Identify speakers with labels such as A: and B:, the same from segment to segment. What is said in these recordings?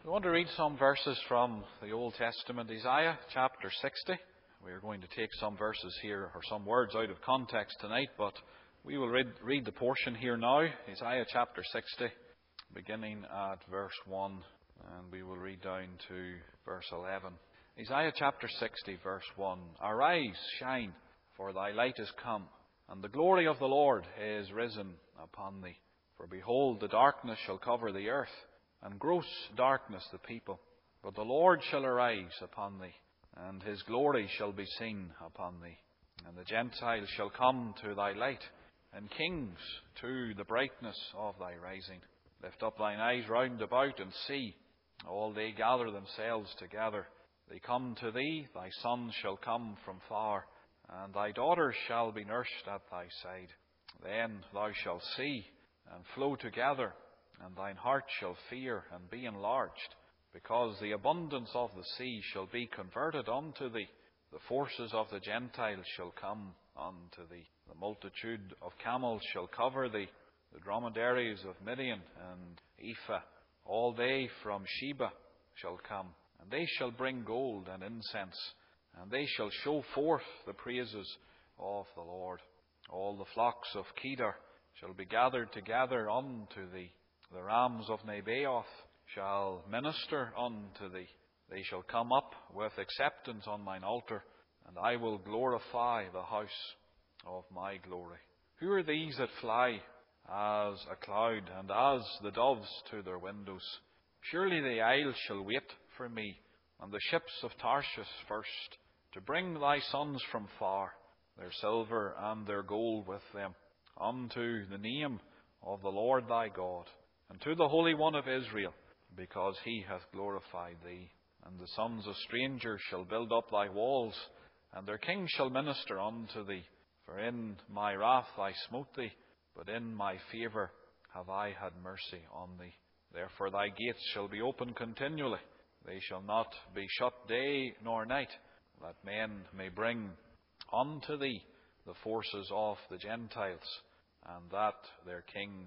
A: We want to read some verses from the Old Testament, Isaiah chapter 60. We are going to take some verses here, or some words out of context tonight, but we will read the portion here now, Isaiah chapter 60, beginning at verse 1, and we will read down to verse 11. Isaiah chapter 60, verse 1. Arise, shine, for thy light is come, and the glory of the Lord is risen upon thee. For behold, the darkness shall cover the earth, and gross darkness the people. But the Lord shall arise upon thee, and his glory shall be seen upon thee. And the Gentiles shall come to thy light, and kings to the brightness of thy rising. Lift up thine eyes round about, and see. All they gather themselves together. They come to thee, thy sons shall come from far, and thy daughters shall be nursed at thy side. Then thou shalt see, and flow together, and thine heart shall fear and be enlarged, because the abundance of the sea shall be converted unto thee. The forces of the Gentiles shall come unto thee. The multitude of camels shall cover thee. The dromedaries of Midian and Ephah, all they from Sheba shall come. And they shall bring gold and incense, and they shall show forth the praises of the Lord. All the flocks of Kedar shall be gathered together unto thee. The rams of Nebaioth shall minister unto thee. They shall come up with acceptance on mine altar, and I will glorify the house of my glory. Who are these that fly as a cloud, and as the doves to their windows? Surely the isles shall wait for me, and the ships of Tarshish first, to bring thy sons from far, their silver and their gold with them, unto the name of the Lord thy God, and to the Holy One of Israel, because he hath glorified thee. And the sons of strangers shall build up thy walls, and their kings shall minister unto thee. For in my wrath I smote thee, but in my favour have I had mercy on thee. Therefore thy gates shall be open continually. They shall not be shut day nor night, that men may bring unto thee the forces of the Gentiles, and that their kings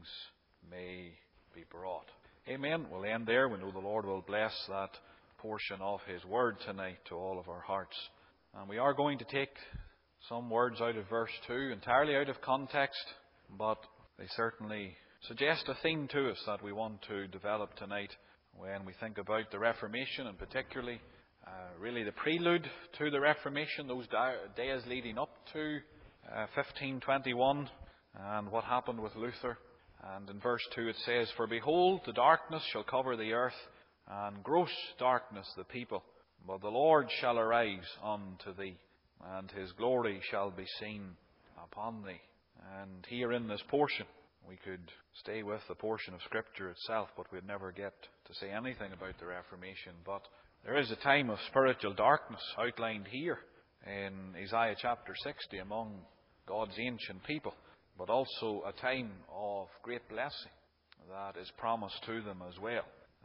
A: may be brought. Amen. We'll end there. We know the Lord will bless that portion of his word tonight to all of our hearts. And we are going to take some words out of verse 2, entirely out of context, but they certainly suggest a theme to us that we want to develop tonight when we think about the Reformation, and particularly really the prelude to the Reformation, those days leading up to 1521, and what happened with Luther. And in verse 2 it says, For behold, the darkness shall cover the earth, and gross darkness the people. But the Lord shall arise unto thee, and his glory shall be seen upon thee. And here in this portion, we could stay with the portion of Scripture itself, but we'd never get to say anything about the Reformation. But there is a time of spiritual darkness outlined here in Isaiah chapter 60 among God's ancient people, but also a time of great blessing that is promised to them as well.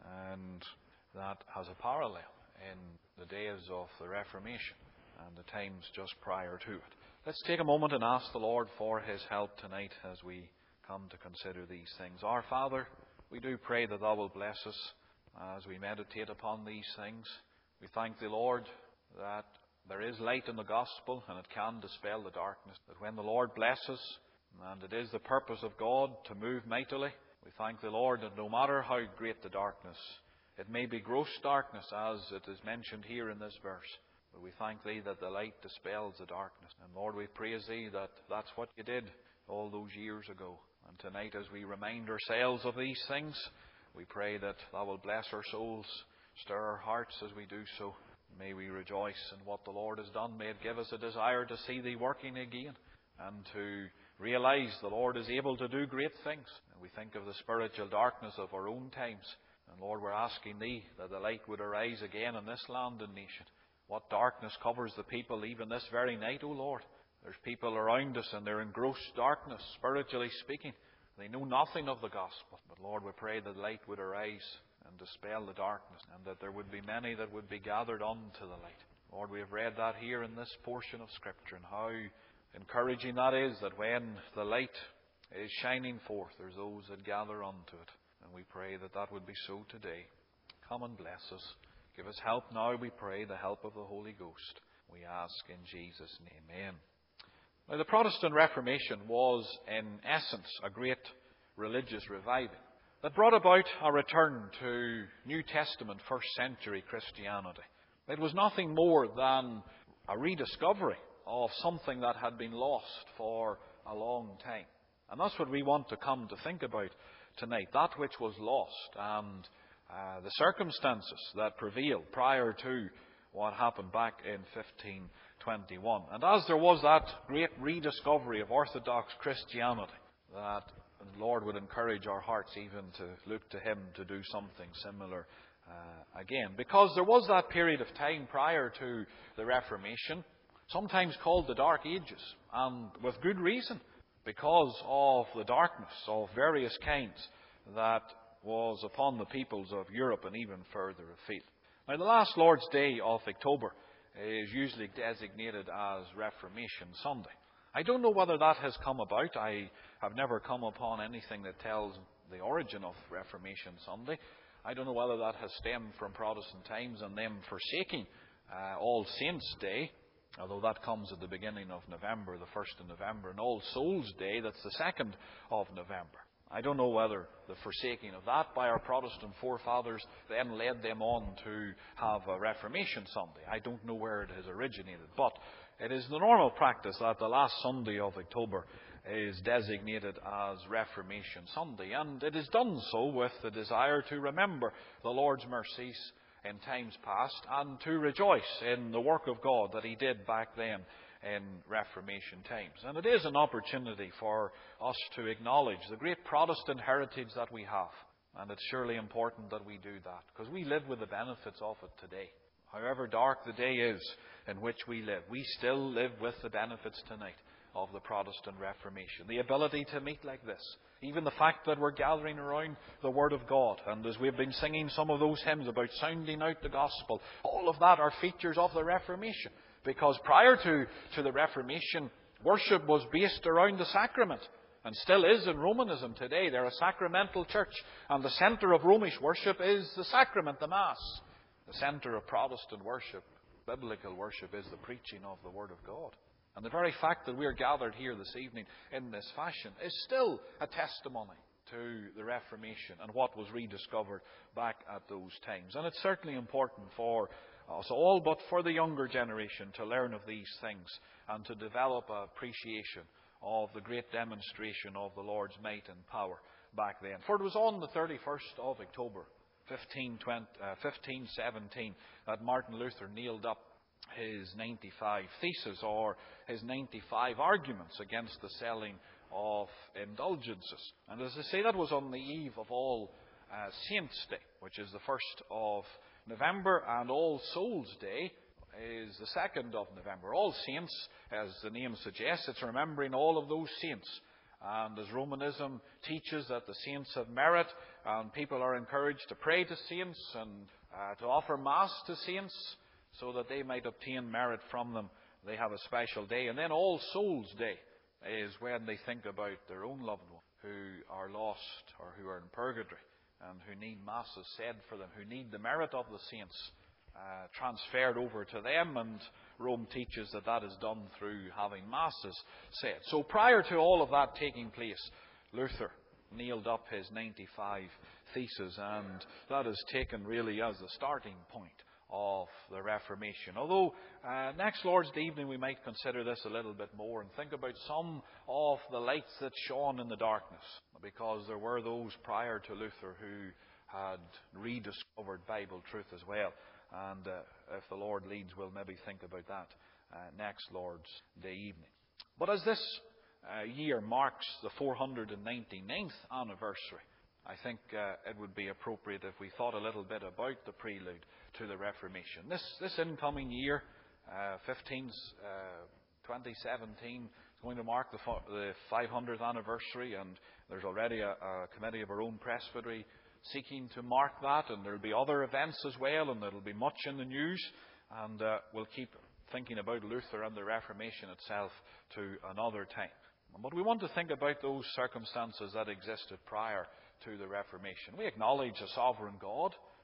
A: And that has a parallel in the days of the Reformation and the times just prior to it. Let's take a moment and ask the Lord for his help tonight as we come to consider these things. Our Father, we do pray that thou wilt bless us as we meditate upon these things. We thank thee, Lord, that there is light in the gospel and it can dispel the darkness. That when the Lord blesses, and it is the purpose of God to move mightily, we thank the Lord that no matter how great the darkness, it may be gross darkness as it is mentioned here in this verse, but we thank thee that the light dispels the darkness. And Lord, we praise thee that that's what you did all those years ago. And tonight as we remind ourselves of these things, we pray that thou wilt bless our souls, stir our hearts as we do so. May we rejoice in what the Lord has done. May it give us a desire to see thee working again, and to realize the Lord is able to do great things. And we think of the spiritual darkness of our own times. And Lord, we're asking thee that the light would arise again in this land and nation. What darkness covers the people even this very night, O Lord. There's people around us and they're in gross darkness, spiritually speaking. They know nothing of the gospel. But Lord, we pray that light would arise and dispel the darkness, and that there would be many that would be gathered unto the light. Lord, we have read that here in this portion of Scripture, and how encouraging that is, that when the light is shining forth, there's those that gather unto it. And we pray that that would be so today. Come and bless us. Give us help now, we pray, the help of the Holy Ghost. We ask in Jesus' name. Amen. Now, the Protestant Reformation was, in essence, a great religious revival that brought about a return to New Testament first century Christianity. It was nothing more than a rediscovery of something that had been lost for a long time. And that's what we want to come to think about tonight, that which was lost and the circumstances that prevailed prior to what happened back in 1521. And as there was that great rediscovery of Orthodox Christianity, that the Lord would encourage our hearts even to look to Him to do something similar again. Because there was that period of time prior to the Reformation, sometimes called the Dark Ages, and with good reason, because of the darkness of various kinds that was upon the peoples of Europe and even further afield. Now, the last Lord's Day of October is usually designated as Reformation Sunday. I don't know whether that has come about. I have never come upon anything that tells the origin of Reformation Sunday. I don't know whether that has stemmed from Protestant times and them forsaking All Saints' Day, although that comes at the beginning of November, the 1st of November, and All Souls' Day, that's the 2nd of November. I don't know whether the forsaking of that by our Protestant forefathers then led them on to have a Reformation Sunday. I don't know where it has originated, but it is the normal practice that the last Sunday of October is designated as Reformation Sunday, and it is done so with the desire to remember the Lord's mercies in times past and to rejoice in the work of God that He did back then in Reformation times. And it is an opportunity for us to acknowledge the great Protestant heritage that we have. And it's surely important that we do that, because we live with the benefits of it today. However dark the day is in which we live, we still live with the benefits tonight of the Protestant Reformation. The ability to meet like this. Even the fact that we're gathering around the Word of God. And as we've been singing some of those hymns about sounding out the gospel, all of that are features of the Reformation. Because prior to the Reformation, worship was based around the sacrament. And still is in Romanism today. They're a sacramental church. And the centre of Romish worship is the sacrament, the Mass. The centre of Protestant worship, biblical worship, is the preaching of the Word of God. And the very fact that we are gathered here this evening in this fashion is still a testimony to the Reformation and what was rediscovered back at those times. And it's certainly important for us all, but for the younger generation, to learn of these things and to develop an appreciation of the great demonstration of the Lord's might and power back then. For it was on the 31st of October, 1517, that Martin Luther nailed up his 95 Theses, or his 95 arguments against the selling of indulgences. And as I say, that was on the eve of All Saints' Day, which is the 1st of November, and All Souls' Day is the 2nd of November. All Saints, as the name suggests, it's remembering all of those saints. And as Romanism teaches that the saints have merit, and people are encouraged to pray to saints and to offer Mass to saints, so that they might obtain merit from them, they have a special day. And then All Souls' Day is when they think about their own loved ones who are lost or who are in purgatory and who need Masses said for them, who need the merit of the saints transferred over to them. And Rome teaches that that is done through having Masses said. So prior to all of that taking place, Luther nailed up his 95 Theses, and that is taken really as the starting point of the Reformation. Although next Lord's Day evening we might consider this a little bit more and think about some of the lights that shone in the darkness, because there were those prior to Luther who had rediscovered Bible truth as well. And if the Lord leads, we'll maybe think about that next Lord's Day evening. But as this year marks the 499th anniversary, I think it would be appropriate if we thought a little bit about the prelude to the Reformation. This incoming year, 2017, is going to mark the 500th anniversary, and there's already a committee of our own presbytery seeking to mark that, and there'll be other events as well, and there'll be much in the news, and we'll keep thinking about Luther and the Reformation itself to another time. But we want to think about those circumstances that existed prior to the Reformation. We acknowledge a sovereign God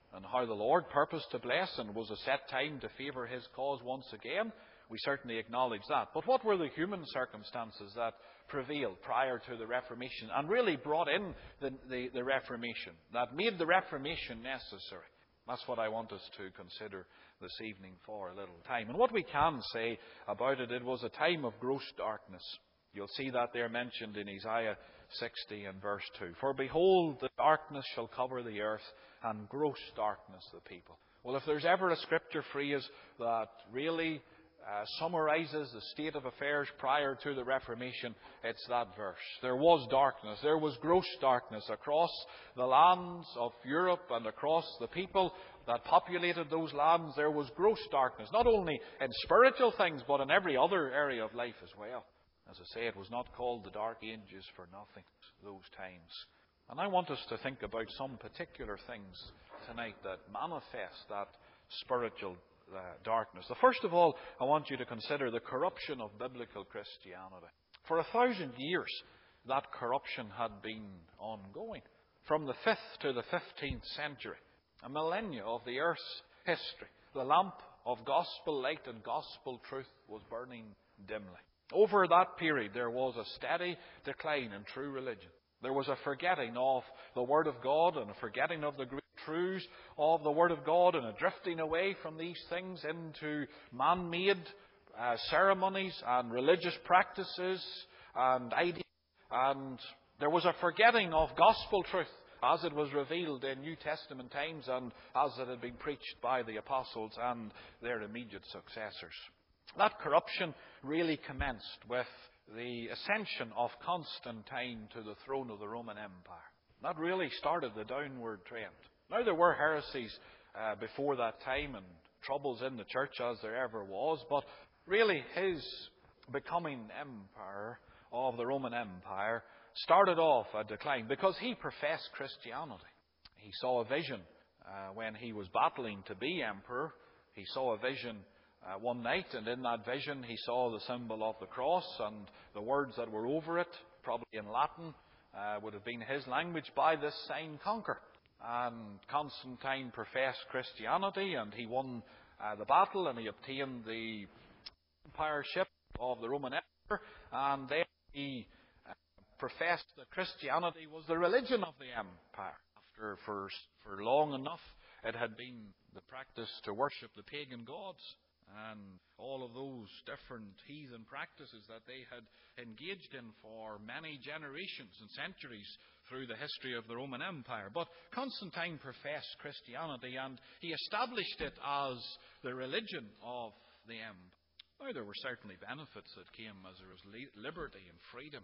A: and how the Lord purposed to bless and was a set time to favour His cause once again. We certainly acknowledge that. But what were the human circumstances that prevailed prior to the Reformation and really brought in the Reformation, that made the Reformation necessary? That's what I want us to consider this evening for a little time. And what we can say about it, it was a time of gross darkness. You'll see that there mentioned in Isaiah 60 and verse 2. For behold, the darkness shall cover the earth, and gross darkness the people. Well, if there's ever a scripture phrase that really summarizes the state of affairs prior to the Reformation, it's that verse. There was darkness. There was gross darkness across the lands of Europe and across the people that populated those lands. There was gross darkness, not only in spiritual things, but in every other area of life as well. As I say, it was not called the Dark Ages for nothing, those times. And I want us to think about some particular things tonight that manifest that spiritual darkness. First of all, I want you to consider the corruption of biblical Christianity. For 1,000 years, that corruption had been ongoing. From the 5th to the 15th century, a millennia of the earth's history, the lamp of gospel light and gospel truth was burning dimly. Over that period, there was a steady decline in true religion. There was a forgetting of the Word of God and a forgetting of the great truths of the Word of God and a drifting away from these things into man-made ceremonies and religious practices and ideas. And there was a forgetting of gospel truth as it was revealed in New Testament times and as it had been preached by the apostles and their immediate successors. That corruption really commenced with the ascension of Constantine to the throne of the Roman Empire. That really started the downward trend. Now, there were heresies before that time and troubles in the church as there ever was, but really his becoming emperor of the Roman Empire started off a decline because he professed Christianity. He saw a vision when he was battling to be emperor. He saw a vision one night, and in that vision he saw the symbol of the cross and the words that were over it, probably in Latin, would have been his language, by this sign conquer. And Constantine professed Christianity, and he won the battle, and he obtained the empireship of the Roman Emperor, and then he professed that Christianity was the religion of the empire. After, for long enough, it had been the practice to worship the pagan gods and all of those different heathen practices that they had engaged in for many generations and centuries through the history of the Roman Empire. But Constantine professed Christianity, and he established it as the religion of the empire. Now, there were certainly benefits that came as there was liberty and freedom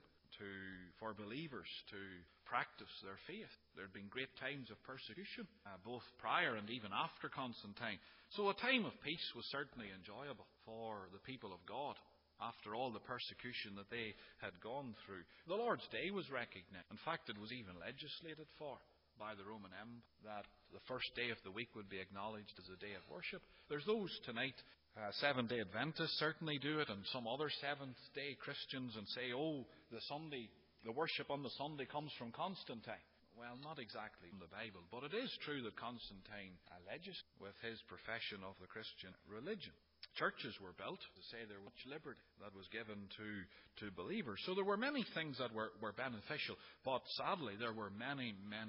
A: for believers to practice their faith. There had been great times of persecution, both prior and even after Constantine. So a time of peace was certainly enjoyable for the people of God after all the persecution that they had gone through. The Lord's Day was recognized. In fact, it was even legislated for by the Roman Empire that the first day of the week would be acknowledged as a day of worship. There's those tonight, Seventh-day Adventists certainly do it, and some other Seventh-day Christians, and say, oh, the worship on the Sunday comes from Constantine. Well, not exactly from the Bible, but it is true that Constantine legislated with his profession of the Christian religion. Churches were built to say there was much liberty that was given to believers. So there were many things that were beneficial, but sadly there were many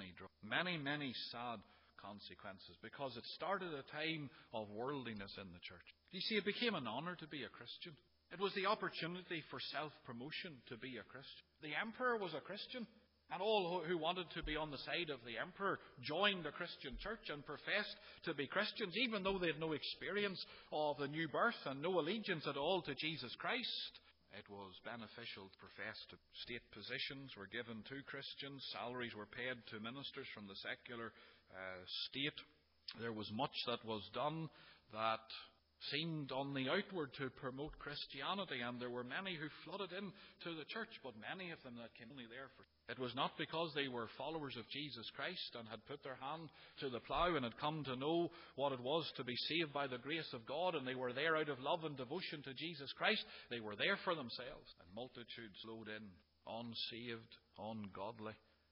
A: sad consequences, because it started a time of worldliness in the church. You see, it became an honour to be a Christian. It was the opportunity for self-promotion to be a Christian. The emperor was a Christian, and all who wanted to be on the side of the emperor joined the Christian church and professed to be Christians, even though they had no experience of the new birth and no allegiance at all to Jesus Christ. It was beneficial to profess. State positions were given to Christians. Salaries were paid to ministers from the secular state. There was much that was done that seemed on the outward to promote Christianity, and there were many who flooded into the church, but many of them that came only there for... It was not because they were followers of Jesus Christ and had put their hand to the plough and had come to know what it was to be saved by the grace of God, and they were there out of love and devotion to Jesus Christ. They were there for themselves, and multitudes flowed in, unsaved, ungodly,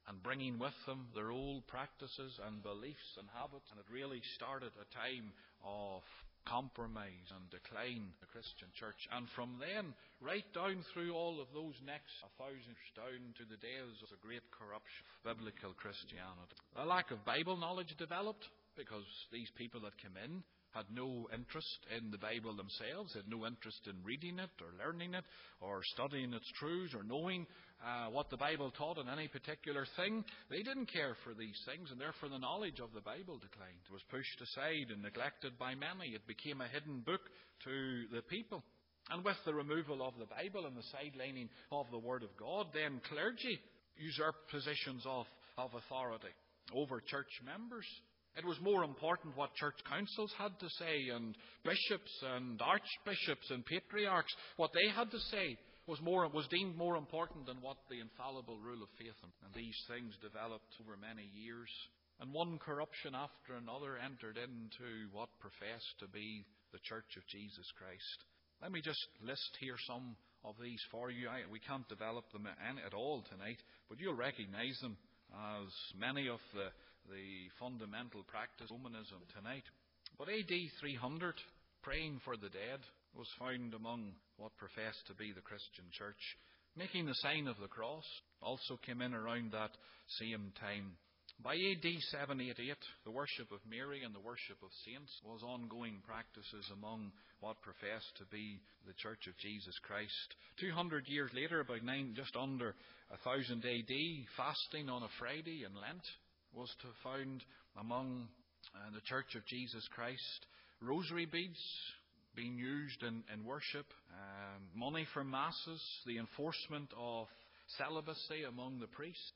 A: and bringing with them their old practices and beliefs and habits. And it really started a time of compromise and decline in the Christian church. And from then, right down through all of those next 1,000 years down to the days of the great corruption of biblical Christianity. A lack of Bible knowledge developed because these people that came in had no interest in the Bible themselves, had no interest in reading it or learning it or studying its truths or knowing what the Bible taught in any particular thing. They didn't care for these things, and therefore the knowledge of the Bible declined. It was pushed aside and neglected by many. It became a hidden book to the people. And with the removal of the Bible and the sidelining of the Word of God, then clergy usurped positions of authority over church members. It was more important what church councils had to say, and bishops and archbishops and patriarchs, what they had to say was deemed more important than what the infallible rule of faith. And these things developed over many years. And one corruption after another entered into what professed to be the Church of Jesus Christ. Let me just list here some of these for you. We can't develop them at all tonight, but you'll recognize them as many of the fundamental practice of Romanism tonight. But AD 300, praying for the dead was found among what professed to be the Christian church. Making the sign of the cross also came in around that same time. By AD 788, the worship of Mary and the worship of saints was ongoing practices among what professed to be the Church of Jesus Christ. 200 years later, about just under 1000 AD, fasting on a Friday in Lent was found among the Church of Jesus Christ. Rosary beads being used in worship, money for masses, the enforcement of celibacy among the priests.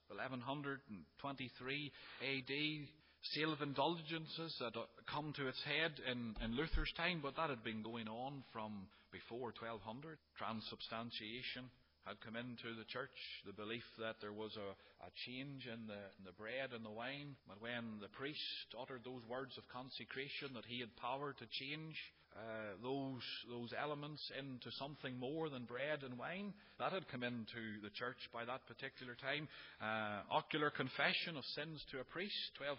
A: 1123 AD, sale of indulgences that come to its head in Luther's time, but that had been going on from before 1200. Transubstantiation had come into the church, the belief that there was a change in the bread and the wine, but when the priest uttered those words of consecration that he had power to change those elements into something more than bread and wine, that had come into the church by that particular time. Ocular confession of sins to a priest,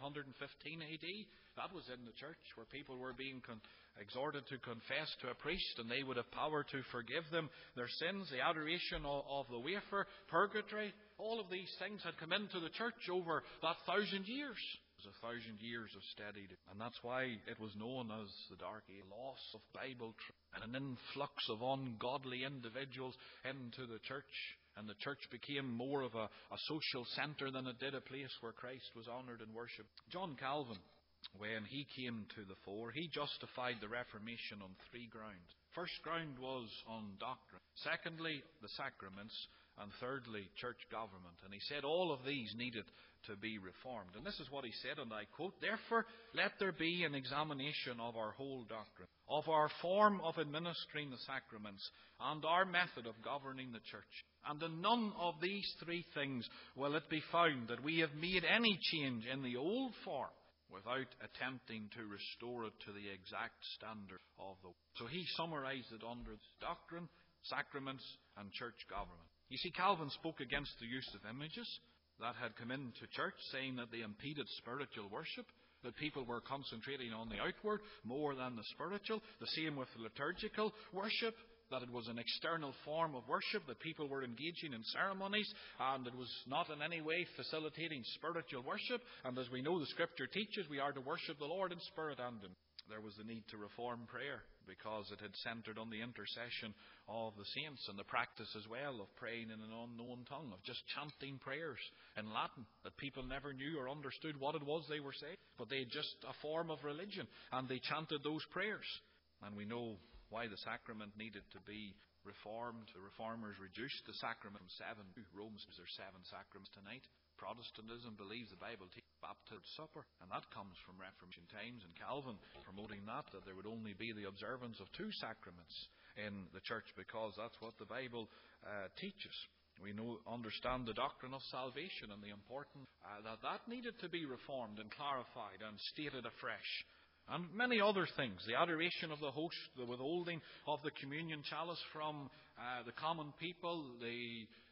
A: 1215 AD, that was in the church, where people were being exhorted to confess to a priest, and they would have power to forgive them their sins. The adoration of the wafer, purgatory, all of these things had come into the church over that 1,000 years. It was 1,000 years of steady, and that's why it was known as the Dark Age. Loss of Bible truth and an influx of ungodly individuals into the church, and the church became more of a social centre than it did a place where Christ was honoured and worshipped. John Calvin, when he came to the fore, he justified the Reformation on 3 grounds. First ground was on doctrine. Secondly, the sacraments. And thirdly, church government. And he said all of these needed to be reformed. And this is what he said, and I quote, "Therefore, let there be an examination of our whole doctrine, of our form of administering the sacraments, and our method of governing the church. And in none of these 3 things will it be found that we have made any change in the old form, without attempting to restore it to the exact standard of the." So he summarized it under doctrine, sacraments, and church government. You see, Calvin spoke against the use of images that had come into church, saying that they impeded spiritual worship, that people were concentrating on the outward more than the spiritual. The same with the liturgical worship, that it was an external form of worship, that people were engaging in ceremonies, and it was not in any way facilitating spiritual worship. And as we know, the Scripture teaches we are to worship the Lord in spirit and in. There was the need to reform prayer, because it had centred on the intercession of the saints, and the practice as well of praying in an unknown tongue, of just chanting prayers in Latin that people never knew or understood what it was they were saying, but they had just a form of religion, and they chanted those prayers. And we know why the sacrament needed to be reformed. The reformers reduced the sacrament from 7 to Rome. There's 7 sacraments tonight. Protestantism believes the Bible teaches baptism, supper, and that comes from Reformation times, and Calvin promoting that there would only be the observance of 2 sacraments in the church, because that's what the Bible teaches. We understand the doctrine of salvation and the importance that needed to be reformed and clarified and stated afresh. And many other things. The adoration of the host, the withholding of the communion chalice from the common people, the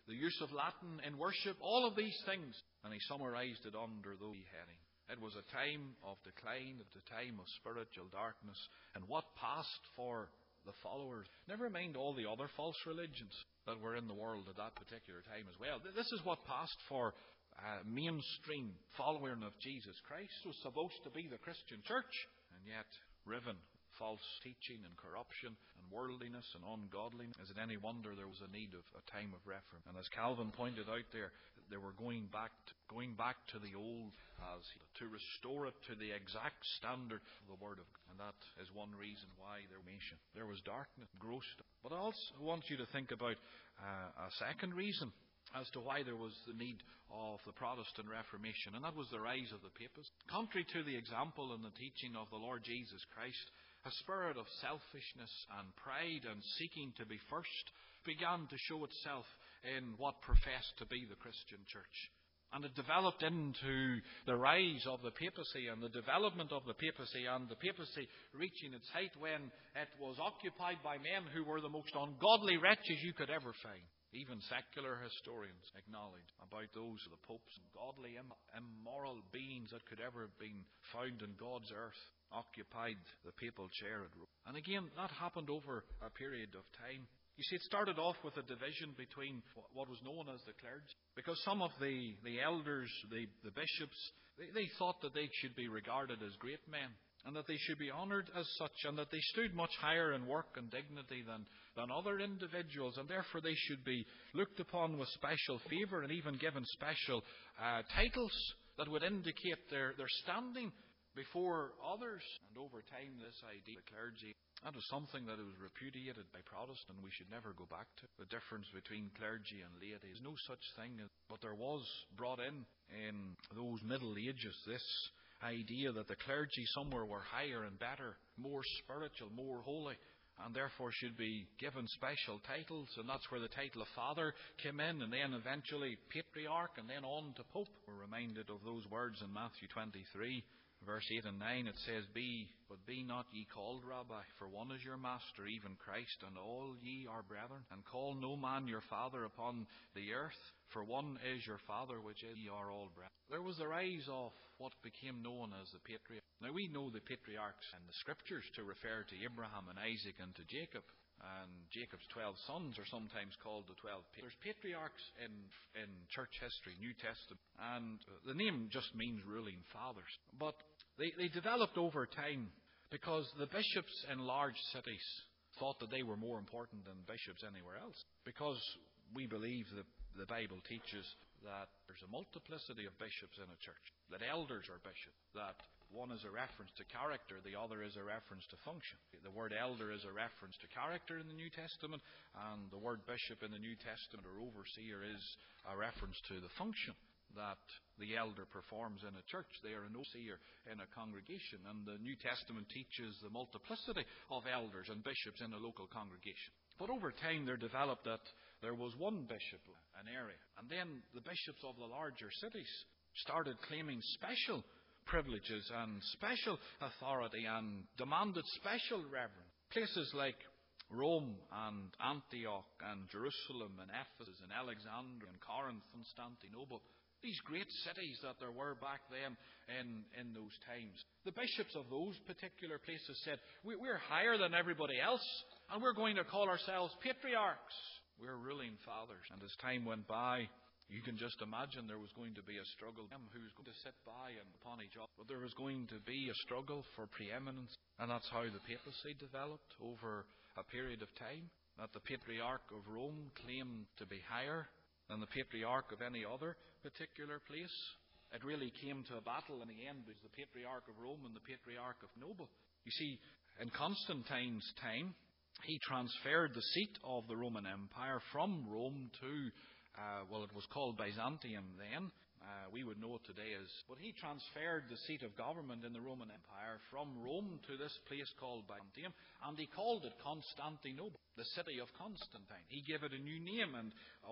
A: the use of Latin in worship, all of these things. And he summarized it under those headings. It was a time of decline, at a time of spiritual darkness. And what passed for the followers, never mind all the other false religions that were in the world at that particular time as well. This is what passed for mainstream following of Jesus Christ. It was supposed to be the Christian church, and yet riven false teaching and corruption and worldliness and ungodliness. Is it any wonder there was a need of a time of reform? And as Calvin pointed out there, they were going back to the old, as to restore it to the exact standard of the Word of God. And that is one reason why there was darkness, gross. But I also want you to think about a second reason as to why there was the need of the Protestant Reformation, and that was the rise of the papists. Contrary to the example and the teaching of the Lord Jesus Christ, a spirit of selfishness and pride and seeking to be first began to show itself in what professed to be the Christian church. And it developed into the rise of the papacy and the development of the papacy, and the papacy reaching its height when it was occupied by men who were the most ungodly wretches you could ever find. Even secular historians acknowledge about those of the popes, godly, immoral beings that could ever have been found in God's earth, occupied the papal chair at Rome. And again, that happened over a period of time. You see, it started off with a division between what was known as the clergy, because some of the elders, the bishops, they thought that they should be regarded as great men, and that they should be honoured as such, and that they stood much higher in work and dignity than other individuals, and therefore they should be looked upon with special favour and even given special titles that would indicate their standing before others. And over time, this idea of the clergy, that was something that was repudiated by Protestants, and we should never go back to. The difference between clergy and laity is no such thing. But there was brought in those Middle Ages this idea that the clergy somewhere were higher and better, more spiritual, more holy, and therefore should be given special titles. And that's where the title of Father came in, and then eventually Patriarch, and then on to Pope. We're reminded of those words in Matthew 23. Verse 8 and 9, it says, Be not ye called Rabbi, for one is your master, even Christ, and all ye are brethren. And call no man your father upon the earth, for one is your Father, which is ye are all brethren. There was the rise of what became known as the patriarchs. Now we know the patriarchs in the Scriptures to refer to Abraham and Isaac and to Jacob. And Jacob's 12 sons are sometimes called the 12 patriarchs. There's patriarchs in church history, New Testament, and the name just means ruling fathers. But they developed over time because the bishops in large cities thought that they were more important than bishops anywhere else. Because we believe that the Bible teaches that there's a multiplicity of bishops in a church, that elders are bishops, that one is a reference to character, the other is a reference to function. The word elder is a reference to character in the New Testament, and the word bishop in the New Testament, or overseer, is a reference to the function that the elder performs in a church. They are an overseer in a congregation, and the New Testament teaches the multiplicity of elders and bishops in a local congregation. But over time there developed that there was one bishop in an area, and then the bishops of the larger cities started claiming special privileges and special authority and demanded special reverence. Places like Rome and Antioch and Jerusalem and Ephesus and Alexandria and Corinth and Constantinople, these great cities that there were back then in those times. The bishops of those particular places said, we're higher than everybody else, and we're going to call ourselves patriarchs. We're ruling fathers. And as time went by, you can just imagine there was going to be a struggle. Who was going to sit by and upon each other? But there was going to be a struggle for preeminence. And that's how the papacy developed over a period of time. That the Patriarch of Rome claimed to be higher than the Patriarch of any other particular place. It really came to a battle in the end between the Patriarch of Rome and the Patriarch of Noble. You see, in Constantine's time, he transferred the seat of the Roman Empire from Rome to it was called Byzantium then. We would know it today as... But he transferred the seat of government in the Roman Empire from Rome to this place called Byzantium, and he called it Constantinople, the city of Constantine. He gave it a new name and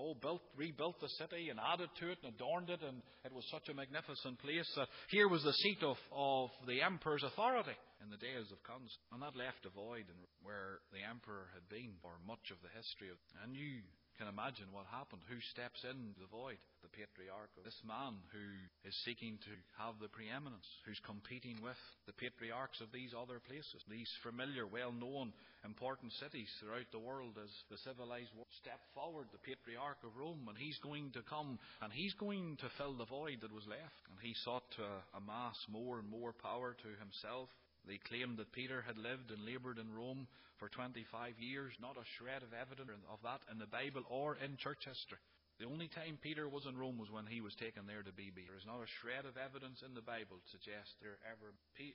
A: rebuilt the city and added to it and adorned it, and it was such a magnificent place that here was the seat of the emperor's authority in the days of Constantine. And that left a void where the emperor had been for much of the history of a new can imagine what happened. Who steps into the void? The patriarch. This man who is seeking to have the preeminence, who's competing with the patriarchs of these other places, these familiar, well-known, important cities throughout the world as the civilized world. Step forward, the patriarch of Rome, and he's going to come and he's going to fill the void that was left. And he sought to amass more and more power to himself. They claimed that Peter had lived and laboured in Rome for 25 years. Not a shred of evidence of that in the Bible or in church history. The only time Peter was in Rome was when he was taken there to be beaten. There is not a shred of evidence in the Bible to suggest there ever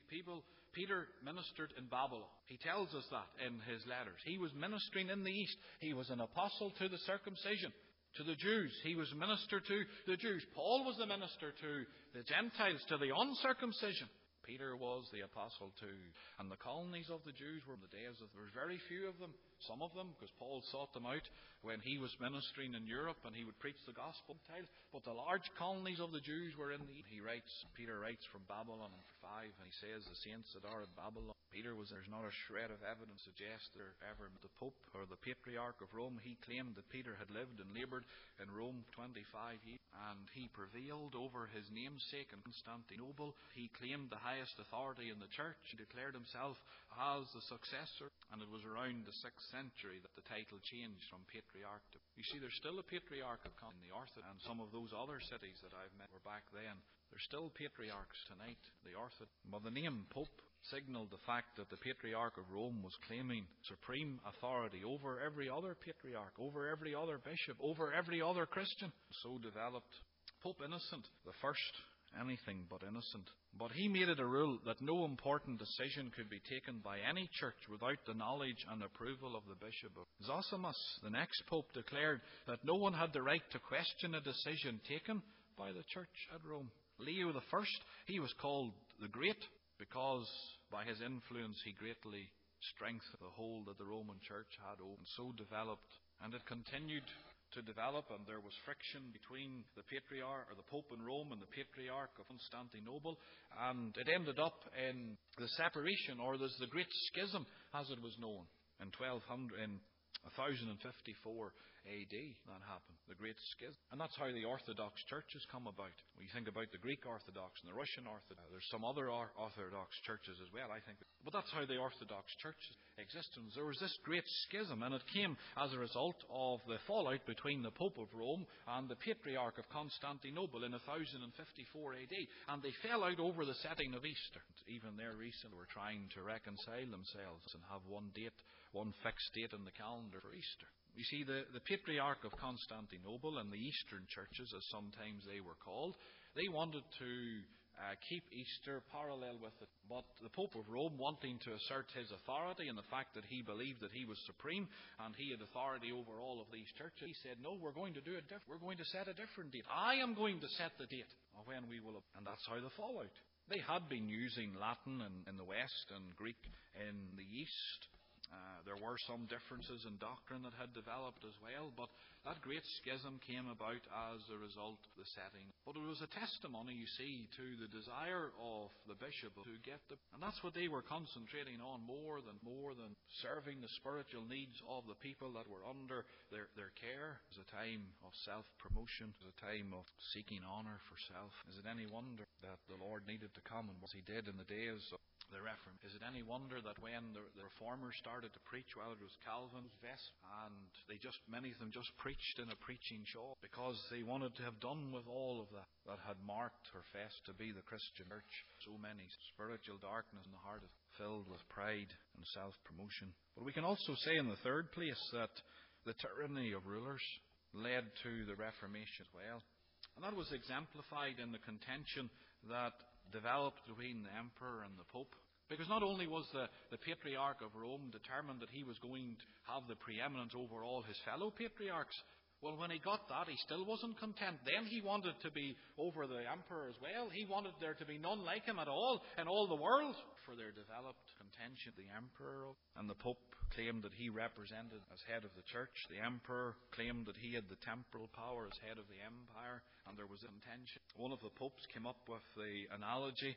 A: Peter ministered in Babylon. He tells us that in his letters. He was ministering in the East. He was an apostle to the circumcision, to the Jews. He was minister to the Jews. Paul was the minister to the Gentiles, to the uncircumcision. Peter was the apostle too. And the colonies of the Jews were in the days of... There were very few of them. Some of them, because Paul sought them out when he was ministering in Europe and he would preach the gospel. But the large colonies of the Jews were in the... Peter writes from Babylon in 5, and he says the saints that are at Babylon. There's not a shred of evidence to suggest there ever the Pope or the Patriarch of Rome. He claimed that Peter had lived and laboured in Rome 25 years, and he prevailed over his namesake in Constantinople. He claimed the highest authority in the church. He declared himself as the successor, and it was around the 6th century that the title changed from Patriarch to... You see, there's still a Patriarch of in the Orthodox, and some of those other cities that I've met were back then. There's still patriarchs tonight, the Orthodox. But the name Pope signalled the fact that the Patriarch of Rome was claiming supreme authority over every other patriarch, over every other bishop, over every other Christian. So developed Pope Innocent, the first, anything but innocent. But he made it a rule that no important decision could be taken by any church without the knowledge and approval of the bishop. Zosimus, the next pope, declared that no one had the right to question a decision taken by the church at Rome. Leo I, he was called the Great because by his influence he greatly strengthened the hold that the Roman Church had over, and so developed, and it continued to develop, and there was friction between the Patriarch or the Pope in Rome and the Patriarch of Constantinople, and it ended up in the separation, or there's the Great Schism as it was known, in 1054 AD that happened, the Great Schism. And that's how the Orthodox churches come about. When you think about the Greek Orthodox and the Russian Orthodox, there's some other Orthodox churches as well, I think. But that's how the Orthodox churches existed. There was this Great Schism, and it came as a result of the fallout between the Pope of Rome and the Patriarch of Constantinople in 1054 AD. And they fell out over the setting of Easter. Even there recently were trying to reconcile themselves and have one fixed date in the calendar for Easter. You see, the Patriarch of Constantinople and the Eastern churches, as sometimes they were called, they wanted to keep Easter parallel with it. But the Pope of Rome, wanting to assert his authority and the fact that he believed that he was supreme and he had authority over all of these churches, he said, no, we're going to do it different. We're going to set a different date. I am going to set the date of when we will. And that's how the fallout. They had been using Latin in the West and Greek in the East. There were some differences in doctrine that had developed as well, but that Great Schism came about as a result of the setting. But it was a testimony, you see, to the desire of the bishop to get the... And that's what they were concentrating on more than serving the spiritual needs of the people that were under their care. It was a time of self-promotion. It was a time of seeking honour for self. Is it any wonder that the Lord needed to come and what he did in the days of the Reformation? Is it any wonder that when the Reformers started to preach, whether it was Calvin, Wes, and many of them just preached in a preaching shawl because they wanted to have done with all of that had marked or fessed to be the Christian church. So many spiritual darkness in the heart, filled with pride and self-promotion. But we can also say in the third place that the tyranny of rulers led to the Reformation as well. And that was exemplified in the contention that developed between the Emperor and the Pope. Because not only was the Patriarch of Rome determined that he was going to have the preeminence over all his fellow patriarchs, well, when he got that, he still wasn't content. Then he wanted to be over the Emperor as well. He wanted there to be none like him at all in all the world. For their developed contention, the Emperor and the Pope claimed that he represented as head of the church. The Emperor claimed that he had the temporal power as head of the empire, and there was a contention. One of the popes came up with the analogy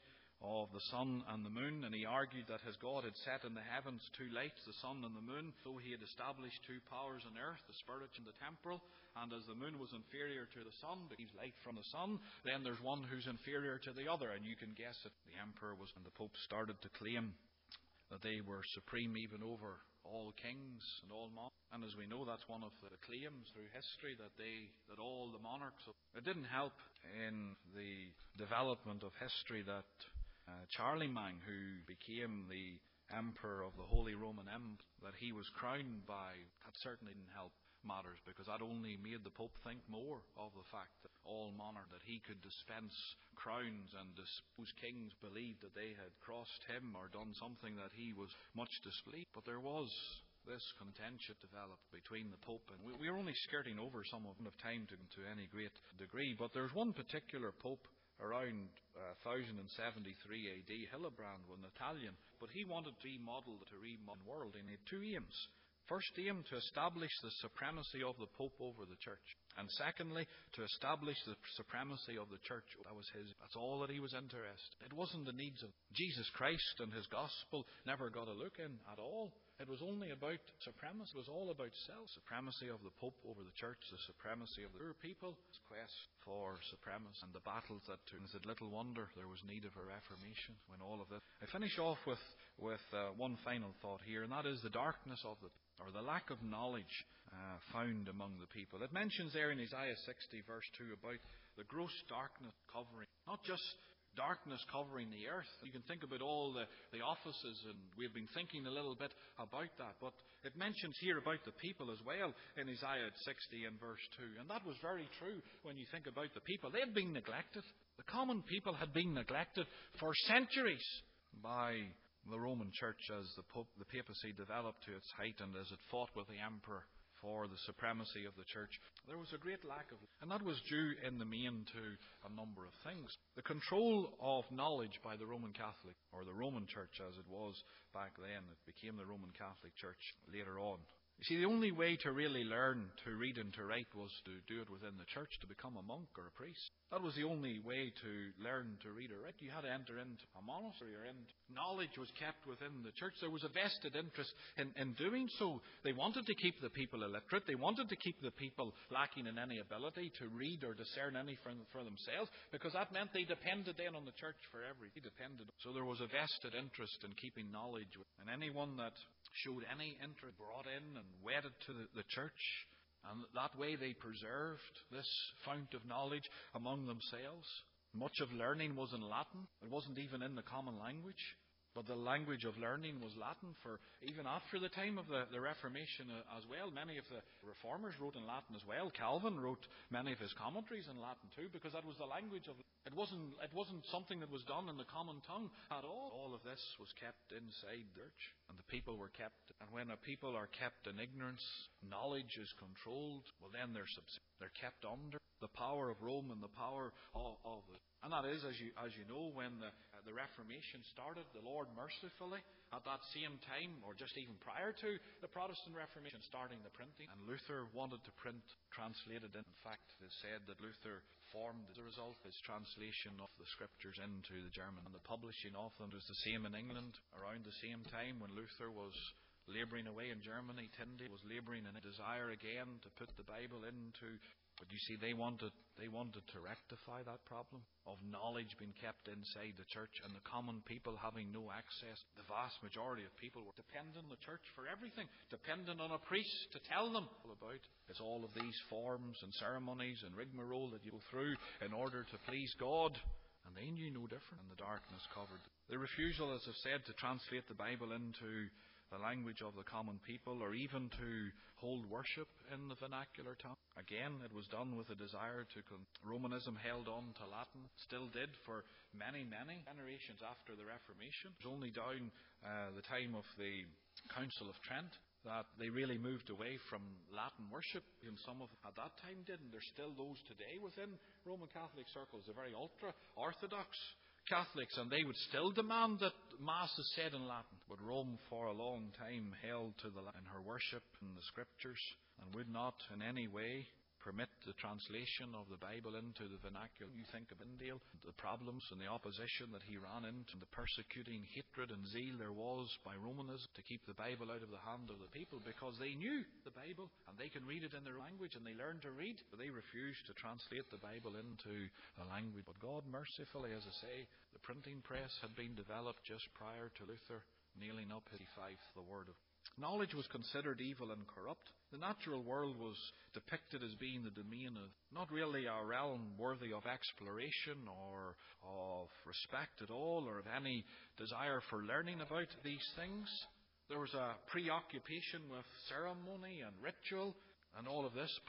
A: of the sun and the moon, and he argued that his God had set in the heavens two lights, the sun and the moon, so he had established two powers on earth, the spiritual and the temporal, and as the moon was inferior to the sun, but he's light from the sun, then there's one who's inferior to the other, and you can guess it. The emperor was, and the Pope started to claim that they were supreme even over all kings and all monarchs. And as we know, that's one of the claims through history, that all the monarchs. It didn't help in the development of history that Charlemagne, who became the emperor of the Holy Roman Empire, that he was crowned by, that certainly didn't help matters, because that only made the Pope think more of the fact that all monarchs, that he could dispense crowns, and those kings believed that they had crossed him or done something that he was much displeased. But there was this contention developed between the Pope, and we're only skirting over some of time to any great degree, but there's one particular Pope around 1073 AD, Hildebrand, was an Italian, but he wanted to remodel the world, and he had two aims. First aim, to establish the supremacy of the Pope over the Church. And secondly, to establish the supremacy of the Church. That's all that he was interested in. It wasn't the needs of Jesus Christ, and his gospel never got a look in at all. It was only about supremacy. It was all about self. Supremacy of the Pope over the Church, the supremacy of the poor people, his quest for supremacy, and the battles that took. And is it little wonder there was need of a reformation when all of this. I finish off with one final thought here, and that is the darkness of the lack of knowledge found among the people. It mentions there in Isaiah 60 verse 2 about the gross darkness covering, not just darkness covering the earth. You can think about all the offices, and we've been thinking a little bit about that. But it mentions here about the people as well in Isaiah 60 and verse 2. And that was very true when you think about the people. They had been neglected. The common people had been neglected for centuries by the Roman Church as the papacy developed to its height, and as it fought with the emperor for the supremacy of the Church. There was a great lack of, and that was due in the main to a number of things. The control of knowledge by the Roman Catholic, or the Roman Church as it was back then. It became the Roman Catholic Church later on. You see, the only way to really learn to read and to write was to do it within the church, to become a monk or a priest. That was the only way to learn to read or write. You had to enter into a monastery, or knowledge was kept within the church. There was a vested interest in doing so. They wanted to keep the people illiterate. They wanted to keep the people lacking in any ability to read or discern anything for themselves, because that meant they depended then on the church for everything. So there was a vested interest in keeping knowledge. And anyone that showed any interest brought in and wedded to the church, and that way they preserved this fount of knowledge among themselves. Much of learning was in Latin. It wasn't even in the common language, but the language of learning was Latin for even after the time of the Reformation as well. Many of the reformers wrote in Latin as well. Calvin wrote many of his commentaries in Latin too, because that was the language of. It wasn't something that was done in the common tongue at all. All of this was kept inside the church, and the people were kept. And when a people are kept in ignorance, knowledge is controlled. Well, then they're kept under the power of Rome and the power of it. And that is, as you know, when the Reformation started, the Lord mercifully, at that same time, or just even prior to the Protestant Reformation starting the printing, and Luther wanted to print translated. In fact, it is said that Luther formed, as a result, his translation of the Scriptures into the German, and the publishing of them. It was the same in England around the same time when Luther was labouring away in Germany. Tyndale was labouring in a desire again to put the Bible into. But you see, they wanted to rectify that problem of knowledge being kept inside the church and the common people having no access. The vast majority of people were dependent on the church for everything, dependent on a priest to tell them all about. It's all of these forms and ceremonies and rigmarole that you go through in order to please God. And they knew no different, and the darkness covered. The refusal, as I've said, to translate the Bible into the language of the common people, or even to hold worship in the vernacular tongue. Again, it was done with a desire to. Romanism held on to Latin, still did for many, many generations after the Reformation. It was only down the time of the Council of Trent that they really moved away from Latin worship. And some of at that time didn't. There's still those today within Roman Catholic circles, the very ultra-Orthodox Catholics, and they would still demand that Mass is said in Latin. But Rome for a long time held to in her worship in the Scriptures, and would not in any way permit the translation of the Bible into the vernacular. You think of Indale, the problems and the opposition that he ran into, and the persecuting hatred and zeal there was by Romanism to keep the Bible out of the hand of the people, because they knew the Bible and they can read it in their language and they learned to read, but they refused to translate the Bible into a language. But God mercifully, as I say, the printing press had been developed just prior to Luther nailing up his 85th, the Word of God. Knowledge was considered evil and corrupt. The natural world was depicted as being the domain of not really a realm worthy of exploration or of respect at all, or of any desire for learning about these things. There was a preoccupation with ceremony and ritual, and all of this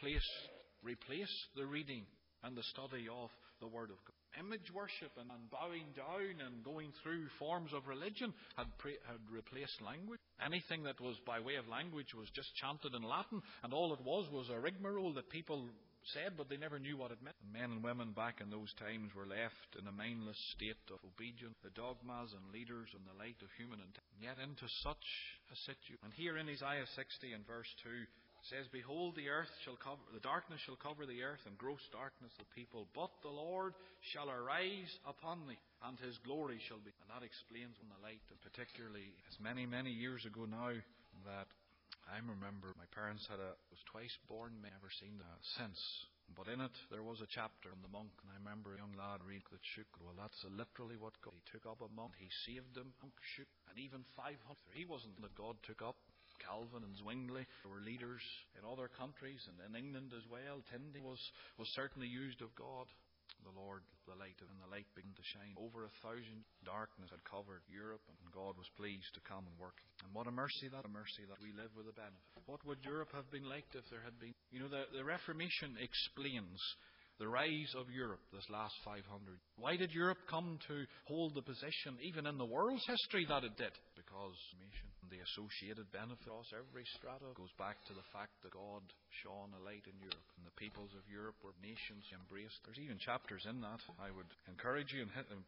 A: replaced the reading and the study of the Word of God. Image worship and bowing down and going through forms of religion had replaced language. Anything that was by way of language was just chanted in Latin, and all it was a rigmarole that people said, but they never knew what it meant. And men and women back in those times were left in a mindless state of obedience, the dogmas and leaders and the light of human intent. Yet into such a situation. And here in Isaiah 60 and verse 2, it says, "Behold, the darkness shall cover the earth, and gross darkness the people. But the Lord shall arise upon thee, and his glory shall be." And that explains when the light, and particularly, it's many, many years ago now, that I remember my parents was twice born, never seen that since. But in it, there was a chapter on the monk, and I remember a young lad reading that shook. Well, that's literally what God, he took up a monk, he saved him, monk shook, and even 500. He wasn't that God took up Calvin and Zwingli. There were leaders in other countries, and in England as well. Tyndale was certainly used of God. The Lord, the light, and the light began to shine. Over 1,000 darkness had covered Europe, and God was pleased to come and work. And what a mercy that we live with the benefit. What would Europe have been like if there had been... the Reformation explains the rise of Europe this last 500. Why did Europe come to hold the position, even in the world's history, that it did? Because the associated benefit across every strata goes back to the fact that God shone a light in Europe, and the peoples of Europe were nations embraced. There's even chapters in that. I would encourage you in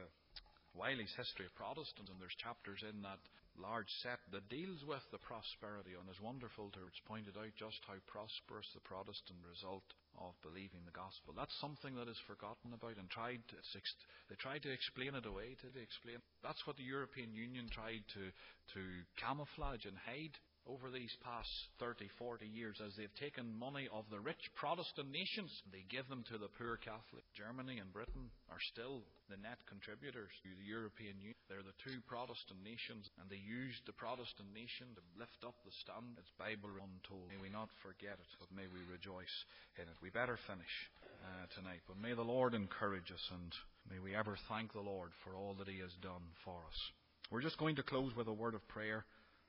A: Wiley's History of Protestants, and there's chapters in that large set that deals with the prosperity, and it's wonderful to pointed out just how prosperous the Protestant result of believing the gospel. That's something that is forgotten about, and they tried to explain it away. That's what the European Union tried to camouflage and hide over these past 30, 40 years, as they've taken money of the rich Protestant nations, they give them to the poor Catholic. Germany and Britain are still the net contributors to the European Union. They're the two Protestant nations, and they used the Protestant nation to lift up the standard. It's Bible untold. May we not forget it, but may we rejoice in it. We better finish tonight, but may the Lord encourage us, and may we ever thank the Lord for all that He has done for us. We're just going to close with a word of prayer.